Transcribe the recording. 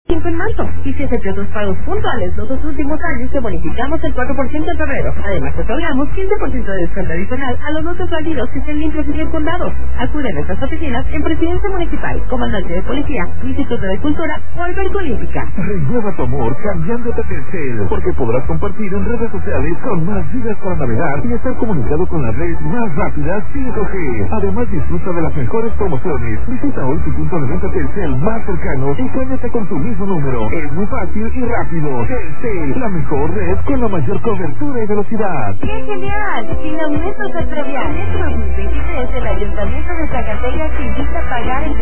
5 en marzo. Y si aceptas tus pagos puntuales los 2 últimos años, te bonificamos el 4% en febrero. Además, te otorgamos 15% de descuento adicional a los lotes válidos que estén limpios y bien fundados. Acude a nuestras oficinas en Presidencia Municipal, Comandante de Policía, Instituto de Cultura o Alberca Olímpica. Renueva tu amor cambiándote a Telcel, porque podrás compartir en redes sociales con más gigas para navegar y estar comunicado con la red más rápida 5G. Además, disfruta de las mejores promociones. Visita hoy tu punto de venta Telcel más cercano y cámbiate con tu mismo número. Es muy fácil y rápido. Telcel, la mejor red con la mayor cobertura y velocidad. ¡Qué genial! Sin aumentos al predial. Este 2023 el Ayuntamiento de Zacatecas te invita a pagar el